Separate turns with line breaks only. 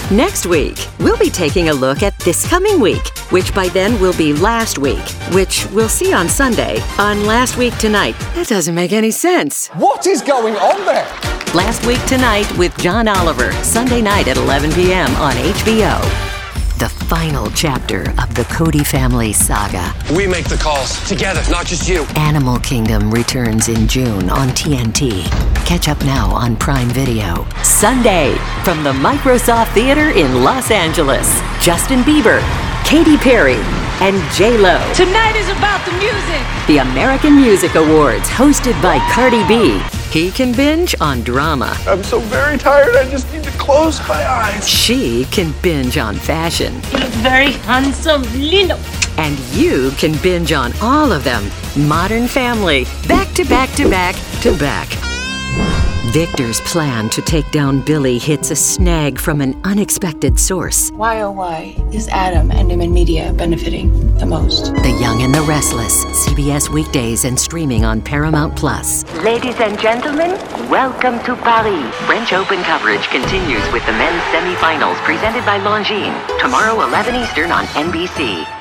Next week, we'll be taking a look at this coming week, which by then will be last week, which we'll see on Sunday on Last Week Tonight. That doesn't make any sense.
What is going on there?
Last Week Tonight with John Oliver, Sunday night at 11 p.m. on HBO. The final chapter of the Cody family saga.
We make the calls together, not just you.
Animal Kingdom returns in June on TNT. Catch up now on Prime Video. Sunday, from the Microsoft Theater in Los Angeles, Justin Bieber, Katy Perry, and J-Lo.
Tonight is about the music.
The American Music Awards, hosted by Cardi B. He can binge on drama.
I'm so very tired, I just need to close my eyes.
She can binge on fashion.
You look very handsome, lindo.
And you can binge on all of them. Modern Family, back to back to back to back. Victor's plan to take down Billy hits a snag from an unexpected source.
Why, oh why, is Adam and Newman Media benefiting the most?
The Young and the Restless, CBS weekdays and streaming on Paramount+. Ladies and gentlemen, welcome to Paris. French Open coverage continues with the men's semifinals presented by Longines. Tomorrow, 11 Eastern on NBC.